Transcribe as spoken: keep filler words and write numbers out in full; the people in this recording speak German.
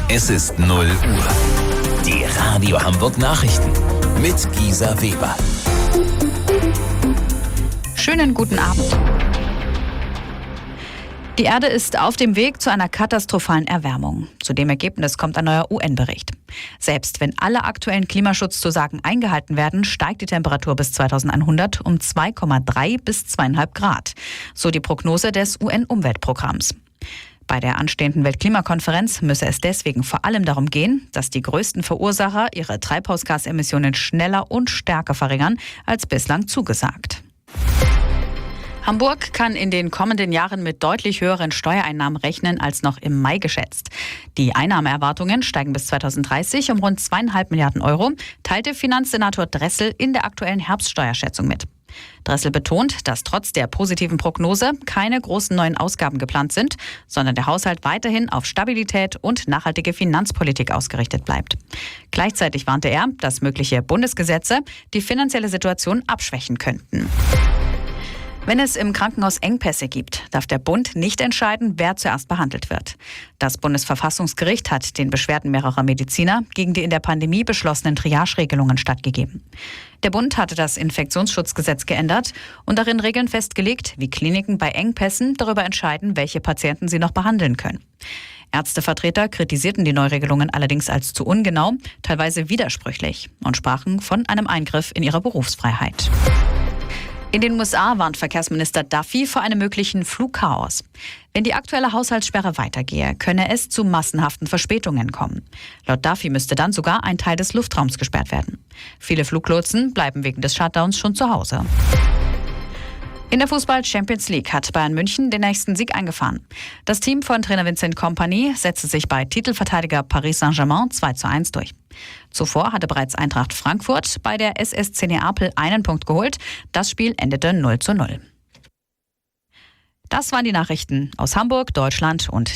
Es ist null Uhr. Die Radio Hamburg Nachrichten mit Gisa Weber. Schönen guten Abend. Die Erde ist auf dem Weg zu einer katastrophalen Erwärmung. Zu dem Ergebnis kommt ein neuer U N-Bericht. Selbst wenn alle aktuellen Klimaschutzzusagen eingehalten werden, steigt die Temperatur bis zweitausendeinhundert um zwei Komma drei bis zwei Komma fünf Grad. So die Prognose des U N-Umweltprogramms. Bei der anstehenden Weltklimakonferenz müsse es deswegen vor allem darum gehen, dass die größten Verursacher ihre Treibhausgasemissionen schneller und stärker verringern als bislang zugesagt. Hamburg kann in den kommenden Jahren mit deutlich höheren Steuereinnahmen rechnen als noch im Mai geschätzt. Die Einnahmeerwartungen steigen bis zweitausenddreißig um rund zweieinhalb Milliarden Euro, teilte Finanzsenator Dressel in der aktuellen Herbststeuerschätzung mit. Dressel betont, dass trotz der positiven Prognose keine großen neuen Ausgaben geplant sind, sondern der Haushalt weiterhin auf Stabilität und nachhaltige Finanzpolitik ausgerichtet bleibt. Gleichzeitig warnte er, dass mögliche Bundesgesetze die finanzielle Situation abschwächen könnten. Wenn es im Krankenhaus Engpässe gibt, darf der Bund nicht entscheiden, wer zuerst behandelt wird. Das Bundesverfassungsgericht hat den Beschwerden mehrerer Mediziner gegen die in der Pandemie beschlossenen Triage-Regelungen stattgegeben. Der Bund hatte das Infektionsschutzgesetz geändert und darin Regeln festgelegt, wie Kliniken bei Engpässen darüber entscheiden, welche Patienten sie noch behandeln können. Ärztevertreter kritisierten die Neuregelungen allerdings als zu ungenau, teilweise widersprüchlich und sprachen von einem Eingriff in ihre Berufsfreiheit. In den U S A warnt Verkehrsminister Duffy vor einem möglichen Flugchaos. Wenn die aktuelle Haushaltssperre weitergehe, könne es zu massenhaften Verspätungen kommen. Laut Duffy müsste dann sogar ein Teil des Luftraums gesperrt werden. Viele Fluglotsen bleiben wegen des Shutdowns schon zu Hause. In der Fußball-Champions League hat Bayern München den nächsten Sieg eingefahren. Das Team von Trainer Vincent Kompany setzte sich bei Titelverteidiger Paris Saint-Germain zwei zu eins durch. Zuvor hatte bereits Eintracht Frankfurt bei der S S C Neapel einen Punkt geholt. Das Spiel endete null zu null. Das waren die Nachrichten aus Hamburg, Deutschland und